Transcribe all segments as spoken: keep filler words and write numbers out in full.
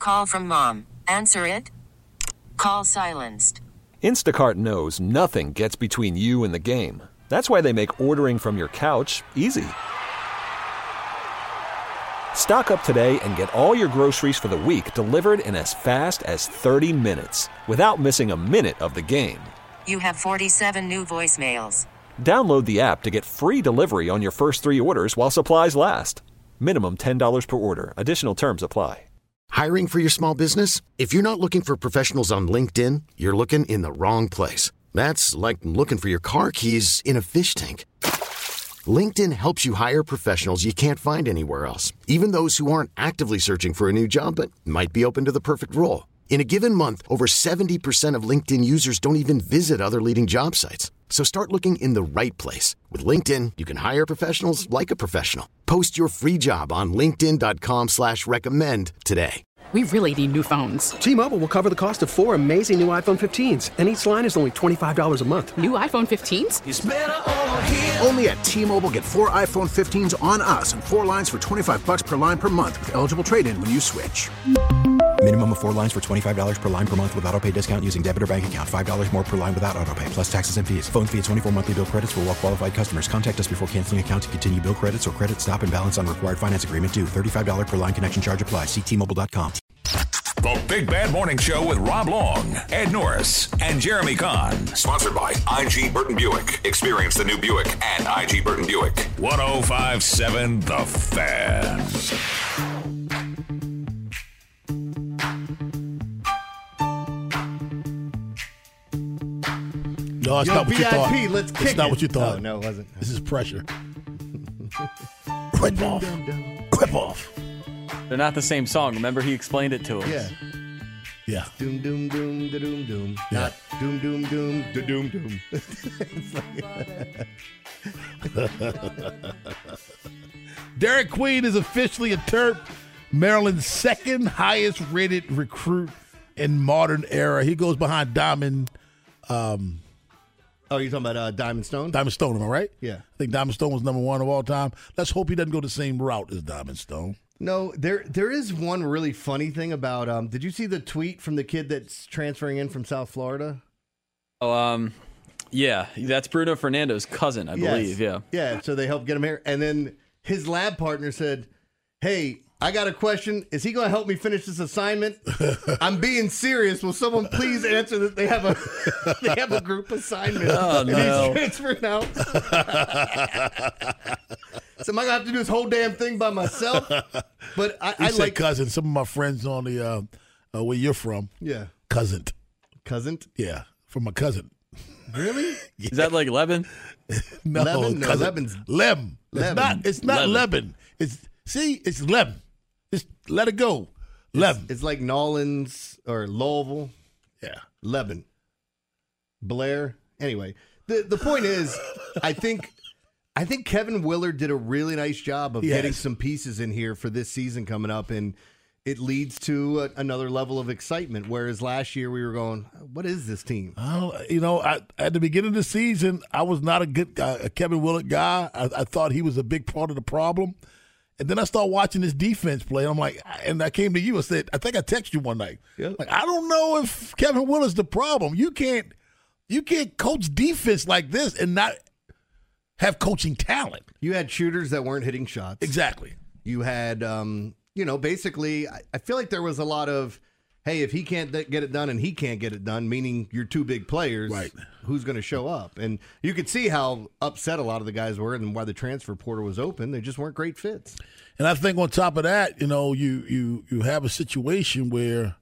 Call from mom. Answer it. Call silenced. Instacart knows nothing gets between you and the game. That's why they make ordering from your couch easy. Stock up today and get all your groceries for the week delivered in as fast as thirty minutes without missing a minute of the game. You have forty-seven new voicemails. Download the app to get free delivery on your first three orders while supplies last. Minimum ten dollars per order. Additional terms apply. Hiring for your small business? If you're not looking for professionals on LinkedIn, you're looking in the wrong place. That's like looking for your car keys in a fish tank. LinkedIn helps you hire professionals you can't find anywhere else, even those who aren't actively searching for a new job but might be open to the perfect role. In a given month, over seventy percent of LinkedIn users don't even visit other leading job sites. So start looking in the right place. With LinkedIn, you can hire professionals like a professional. Post your free job on linkedin.com slash recommend today. We really need new phones. T-Mobile will cover the cost of four amazing new iPhone fifteens, and each line is only twenty-five dollars a month. New iPhone fifteens? It's better over here. Only at T-Mobile, get four iPhone fifteens on us and four lines for twenty-five bucks per line per month with eligible trade-in when you switch. Minimum of four lines for twenty-five dollars per line per month with autopay discount using debit or bank account. five dollars more per line without autopay, plus taxes and fees. Phone fee at twenty-four monthly bill credits for well-qualified customers. Contact us before canceling account to continue bill credits or credit stop and balance on required finance agreement due. thirty-five dollars per line connection charge applies. See T Mobile dot com. The Big Bad Morning Show with Rob Long, Ed Norris, and Jeremy Kahn. Sponsored by I G Burton Buick. Experience the new Buick at I G Burton Buick. one oh five point seven The Fan. No, it's Yo, not what V I P, you thought. let's kick it's not it. what you thought. Oh, no, it wasn't. This is pressure. Clip off. Clip off. They're not the same song. Remember, he explained it to us. Yeah. Yeah. Doom, doom, doom, da, doom, doom. Yeah. Not doom, doom, doom, da, doom, doom. Derek Queen is officially a Terp, Maryland's second highest rated recruit in modern era. He goes behind Diamond. Um, oh, you're talking about uh, Diamond Stone? Diamond Stone, am I right? Yeah. I think Diamond Stone was number one of all time. Let's hope he doesn't go the same route as Diamond Stone. No, there there is one really funny thing about, um, did you see the tweet from the kid that's transferring in from South Florida? Oh, um, yeah, that's Bruno Fernando's cousin, I Yes. believe. Yeah. Yeah, so they helped get him here. And then his lab partner said, hey, I got a question. Is he going to help me finish this assignment? I'm being serious. Will someone please answer that? They have a they have a group assignment. Oh, and no. he's transferring out. So am I going to have to do this whole damn thing by myself? But I, He I said like cousin. Some of my friends on the uh, uh, where you're from. Yeah. Cousin. Cousin? Yeah, from my cousin. Really? Is that like Lebanon? No, Lebanon? No, cousin. Lebanon's- Lem. It's Lebanon. not. It's not Lebanon. Lebanon. It's see. It's Lem. Just let it go. Lem. It's like Nolans or Louisville. Yeah. Lebanon. Blair. Anyway, the the point is, I think I think Kevin Willard did a really nice job of He getting has. some pieces in here for this season coming up, and it leads to a, another level of excitement. Whereas last year we were going, what is this team? I don't, you know, I, at the beginning of the season, I was not a good uh, a Kevin Willard guy. I, I thought he was a big part of the problem. And then I started watching this defense play. And I'm like, and I came to you and said, I think I texted you one night. Yeah. Like, I don't know if Kevin Willard's the problem. You can't, you can't coach defense like this and not have coaching talent. You had shooters that weren't hitting shots. Exactly. You had, um, you know, basically, I, I feel like there was a lot of, hey, if he can't th- get it done and he can't get it done, meaning you're two big players, Right. who's going to show up? And you could see how upset a lot of the guys were and why the transfer portal was open. They just weren't great fits. And I think on top of that, you know, you you you have a situation where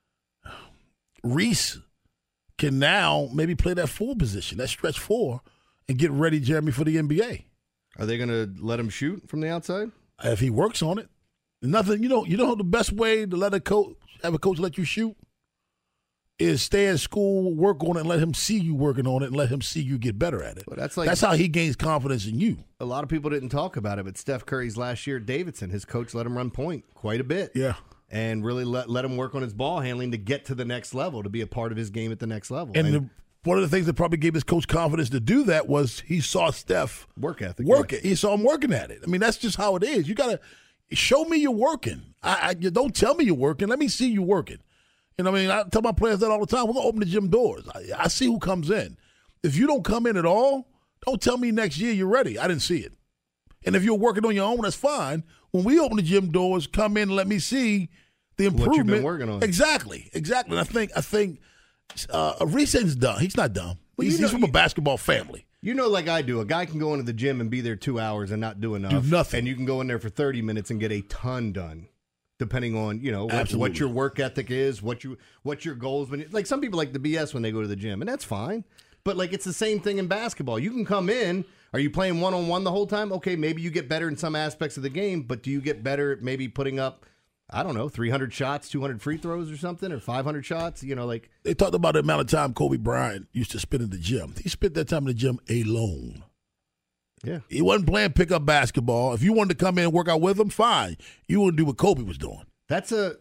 Reese can now maybe play that four position, that stretch four, and get ready, Jeremy, for the N B A. Are they going to let him shoot from the outside? If he works on it. Nothing, you know, you know the best way to let a coach have a coach let you shoot is stay in school, work on it, and let him see you working on it, and let him see you get better at it. Well, that's like that's how he gains confidence in you. A lot of people didn't talk about it, but Steph Curry's last year at Davidson, his coach let him run point quite a bit. Yeah. And really let, let him work on his ball handling to get to the next level, to be a part of his game at the next level. And, And the, one of the things that probably gave his coach confidence to do that was he saw Steph work ethic. work yeah. it. He saw him working at it. I mean, that's just how it is. You gotta show me you're working. I, I you don't tell me you're working. Let me see you working. You know what I mean? I tell my players that all the time. We're gonna open the gym doors. I, I see who comes in. If you don't come in at all, don't tell me next year you're ready. I didn't see it. And if you're working on your own, that's fine. When we open the gym doors, come in and let me see the improvement. What you've been working on. Exactly, exactly. And I think I think uh, Arise's dumb. He's not dumb. Well, he's, you know, he's from a basketball family. You know, like I do, a guy can go into the gym and be there two hours and not do enough. Do nothing. And you can go in there for thirty minutes and get a ton done, depending on, you know, what, what your work ethic is, what you what your goals. When like some people like to B S when they go to the gym, and that's fine. But like it's the same thing in basketball. You can come in. Are you playing one on one the whole time? Okay, maybe you get better in some aspects of the game, but do you get better at maybe putting up, I don't know, three hundred shots, two hundred free throws or something, or five hundred shots? You know, like they talked about the amount of time Kobe Bryant used to spend in the gym. He spent that time in the gym alone. Yeah. He wasn't playing pickup basketball. If you wanted to come in and work out with him, fine. You wouldn't do what Kobe was doing. That's a,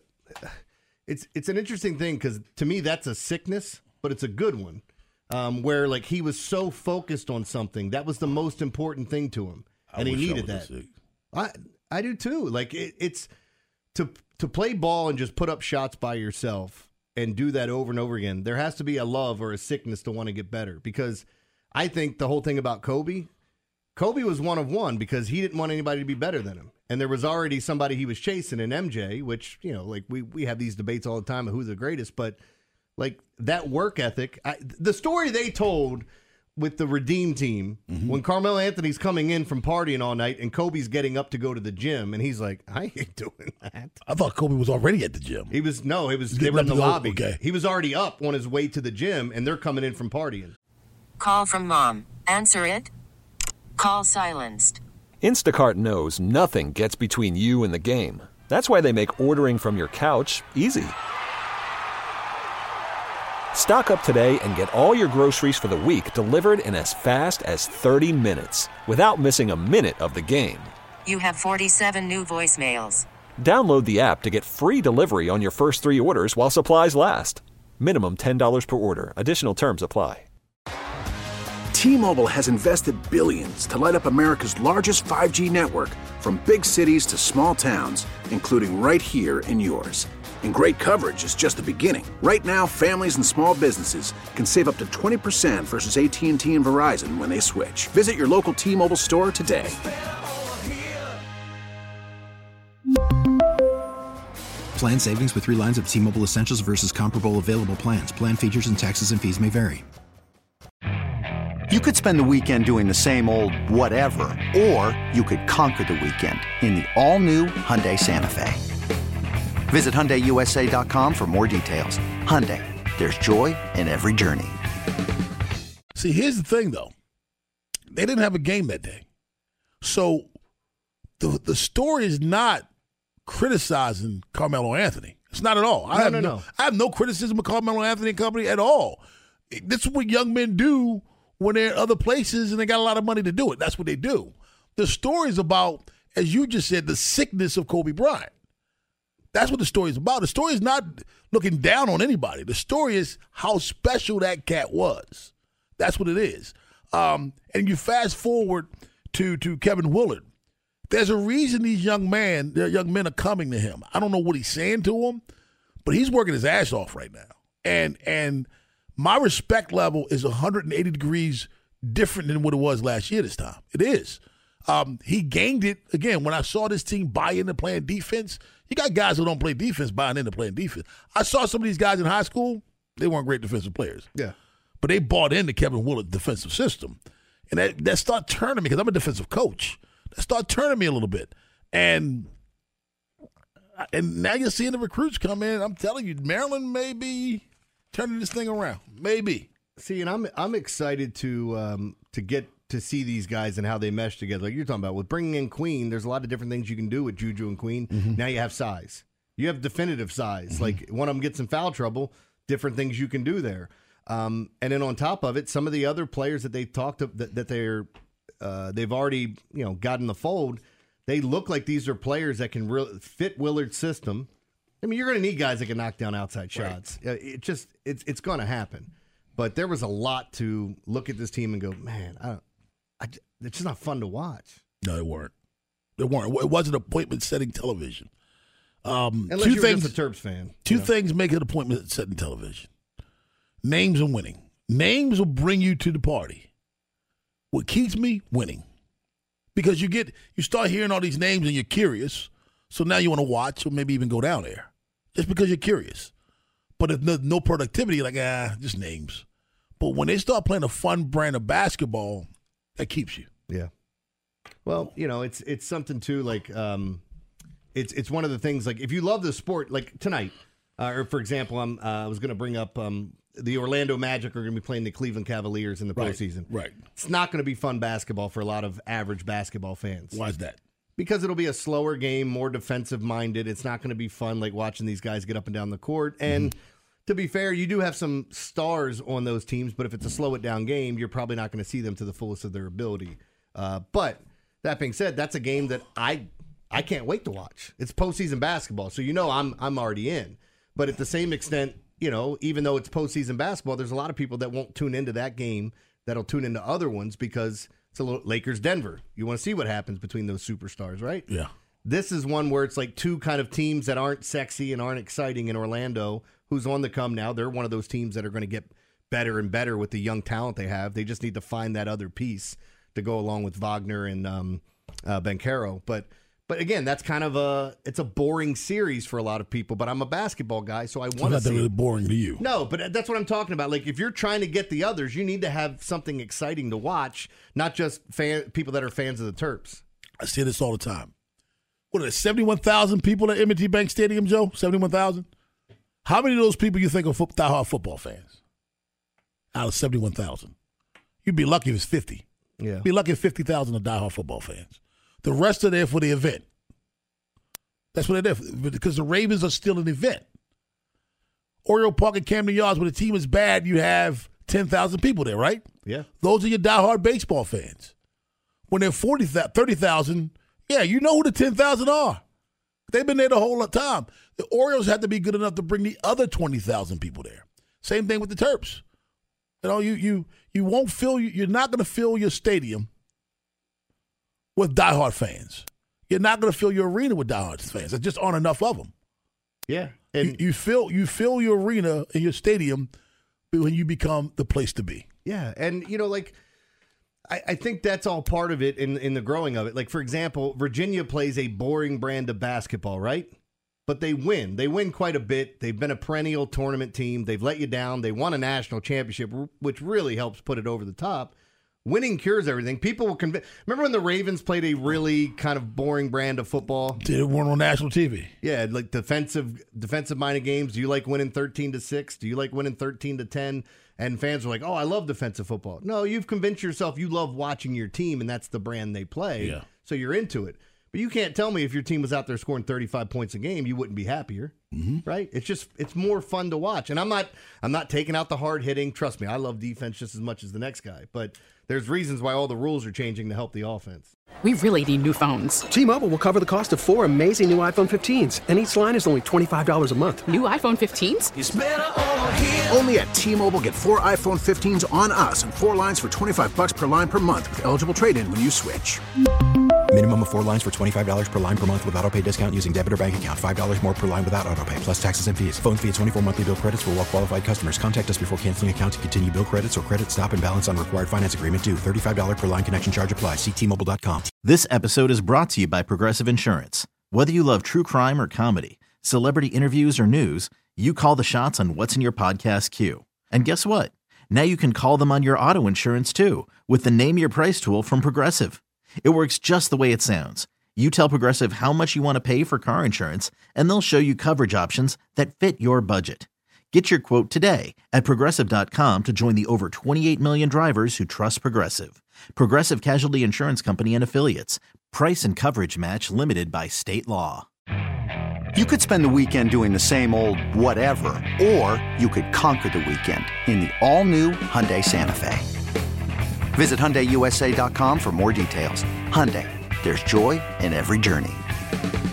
it's it's an interesting thing because to me that's a sickness, but it's a good one. Um, where like he was so focused on something that was the most important thing to him, and I he wish I needed was that. sick. I I do too. Like it, it's to to play ball and just put up shots by yourself and do that over and over again. There has to be a love or a sickness to want to get better because I think the whole thing about Kobe, Kobe was one of one because he didn't want anybody to be better than him, and there was already somebody he was chasing in M J, which you know like we we have these debates all the time of who's the greatest, but. Like that work ethic, I, the story they told with the Redeem team mm-hmm. when Carmelo Anthony's coming in from partying all night and Kobe's getting up to go to the gym and he's like, I ain't doing that. I thought Kobe was already at the gym. He was no, it was they were in the go, lobby. Okay. He was already up on his way to the gym and they're coming in from partying. Call from mom. Answer it. Call silenced. Instacart knows nothing gets between you and the game. That's why they make ordering from your couch easy. Stock up today and get all your groceries for the week delivered in as fast as thirty minutes without missing a minute of the game. You have forty-seven new voicemails. Download the app to get free delivery on your first three orders while supplies last. Minimum ten dollars per order. Additional terms apply. T-Mobile has invested billions to light up America's largest five G network from big cities to small towns, including right here in yours. And great coverage is just the beginning. Right now, families and small businesses can save up to twenty percent versus A T and T and Verizon when they switch. Visit your local T-Mobile store today. Plan savings with three lines of T-Mobile Essentials versus comparable available plans. Plan features and taxes and fees may vary. You could spend the weekend doing the same old whatever, or you could conquer the weekend in the all-new Hyundai Santa Fe. Visit Hyundai U S A dot com for more details. Hyundai, there's joy in every journey. See, here's the thing, though. They didn't have a game that day. So the the story is not criticizing Carmelo Anthony. It's not at all. I no, have no, no, no. I have no criticism of Carmelo Anthony and company at all. This is what young men do when they're in other places and they got a lot of money to do it. That's what they do. The story is about, as you just said, the sickness of Kobe Bryant. That's what the story is about. The story is not looking down on anybody. The story is how special that cat was. That's what it is. Um, and you fast forward to to Kevin Willard. There's a reason these young men, their young men are coming to him. I don't know what he's saying to them, but he's working his ass off right now. And and my respect level is one hundred eighty degrees different than what it was last year this time. It is. Um, he gained it. Again, when I saw this team buy into playing defense, you got guys who don't play defense buying into playing defense. I saw some of these guys in high school, they weren't great defensive players. Yeah. But they bought into Kevin Willard's defensive system. And that, that started turning me, because I'm a defensive coach. That started turning me a little bit. And and now you're seeing the recruits come in. I'm telling you, Maryland may be turning this thing around. Maybe. See, and I'm I'm excited to um, to get to see these guys and how they mesh together. Like you're talking about with bringing in Queen, there's a lot of different things you can do with Juju and Queen. Mm-hmm. Now you have size. You have definitive size. Mm-hmm. Like one of them gets in foul trouble, different things you can do there. Um, and then on top of it, some of the other players that they talked to, that, that they're uh, they've already you know got in the fold, they look like these are players that can really fit Willard's system. I mean, you're going to need guys that can knock down outside shots. Right. It just it's it's going to happen. But there was a lot to look at this team and go, man, I, I, it's just not fun to watch. No, they weren't. There weren't. It wasn't appointment-setting television. Um, Unless two you were things, just a Terps fan. Two you know? things make it appointment-setting television. Names and winning. Names will bring you to the party. What keeps me? Winning. Because you get you start hearing all these names and you're curious, so now you want to watch or maybe even go down there just because you're curious. But if no, no productivity, like, ah, just names. But when they start playing a fun brand of basketball, that keeps you. Yeah. Well, you know, it's it's something too, like, um, it's it's one of the things, like, if you love the sport, like tonight, uh, or for example, I'm, uh, I was going to bring up um, the Orlando Magic are going to be playing the Cleveland Cavaliers in the Right, postseason. right. It's not going to be fun basketball for a lot of average basketball fans. Why is that? Because it'll be a slower game, more defensive-minded. It's not going to be fun like watching these guys get up and down the court. And mm-hmm. to be fair, you do have some stars on those teams, but if it's a slow-it-down game, you're probably not going to see them to the fullest of their ability. Uh, but that being said, that's a game that I I can't wait to watch. It's postseason basketball, so you know I'm I'm already in. But at the same extent, you know, even though it's postseason basketball, there's a lot of people that won't tune into that game that'll tune into other ones because it's a little Lakers-Denver. You want to see what happens between those superstars, right? Yeah. This is one where it's like two kind of teams that aren't sexy and aren't exciting in Orlando, who's on the come now. They're one of those teams that are going to get better and better with the young talent they have. They just need to find that other piece to go along with Wagner and um, uh, Banchero. But but again, that's kind of a it's a boring series for a lot of people. But I'm a basketball guy, so I want to. It's not that see really it. boring to you. No, but that's what I'm talking about. Like if you're trying to get the others, you need to have something exciting to watch, not just fan, people that are fans of the Terps. I say this all the time. What are there, seventy-one thousand people at M and T Bank Stadium, Joe? seventy-one thousand? How many of those people you think are fo- diehard football fans? Out of seventy-one thousand. You'd be lucky if it's fifty. Yeah. Be lucky if fifty thousand are diehard football fans. The rest are there for the event. That's what they're there for, because the Ravens are still an event. Oriole Park and Camden Yards, when the team is bad, you have ten thousand people there, right? Yeah. Those are your diehard baseball fans. When they're forty, thirty thousand, yeah, you know who the ten thousand are. They've been there the whole time. The Orioles have to be good enough to bring the other twenty thousand people there. Same thing with the Terps. You know, you you you won't fill, you're not going to fill your stadium with diehard fans. You're not going to fill your arena with diehard fans. There just aren't enough of them. Yeah. And you, you fill you fill your arena and your stadium when you become the place to be. Yeah, and you know, like I, I think that's all part of it in in the growing of it. Like for example, Virginia plays a boring brand of basketball, right? But they win. They win quite a bit. They've been a perennial tournament team. They've let you down. They won a national championship, which really helps put it over the top. Winning cures everything. People will convince. Remember when the Ravens played a really kind of boring brand of football? They weren't on national T V. Yeah, like defensive, defensive-minded games. Do you like winning thirteen to six? Do you like winning thirteen to ten? And fans were like, "Oh, I love defensive football." No, you've convinced yourself you love watching your team, and that's the brand they play. Yeah. So you're into it. But you can't tell me if your team was out there scoring thirty-five points a game, you wouldn't be happier, mm-hmm. right? It's just it's more fun to watch. And I'm not I'm not taking out the hard hitting. Trust me, I love defense just as much as the next guy. But there's reasons why all the rules are changing to help the offense. We really need new phones. T-Mobile will cover the cost of four amazing new iPhone fifteens, and each line is only twenty-five dollars a month. New iPhone fifteens? It's better over here. Only at T-Mobile, get four iPhone fifteens on us and four lines for twenty-five bucks per line per month with eligible trade-in when you switch. Minimum of four lines for twenty-five dollars per line per month with autopay discount using debit or bank account. five dollars more per line without autopay, plus taxes and fees. Phone fee at twenty-four monthly bill credits for well-qualified customers. Contact us before canceling account to continue bill credits or credit stop and balance on required finance agreement due. thirty-five dollars per line connection charge applies. See T Mobile dot com. This episode is brought to you by Progressive Insurance. Whether you love true crime or comedy, celebrity interviews or news, you call the shots on what's in your podcast queue. And guess what? Now you can call them on your auto insurance too with the Name Your Price tool from Progressive. It works just the way it sounds. You tell Progressive how much you want to pay for car insurance, and they'll show you coverage options that fit your budget. Get your quote today at Progressive dot com to join the over twenty-eight million drivers who trust Progressive. Progressive Casualty Insurance Company and Affiliates. Price and coverage match limited by state law. You could spend the weekend doing the same old whatever, or you could conquer the weekend in the all-new Hyundai Santa Fe. Visit Hyundai U S A dot com for more details. Hyundai, there's joy in every journey.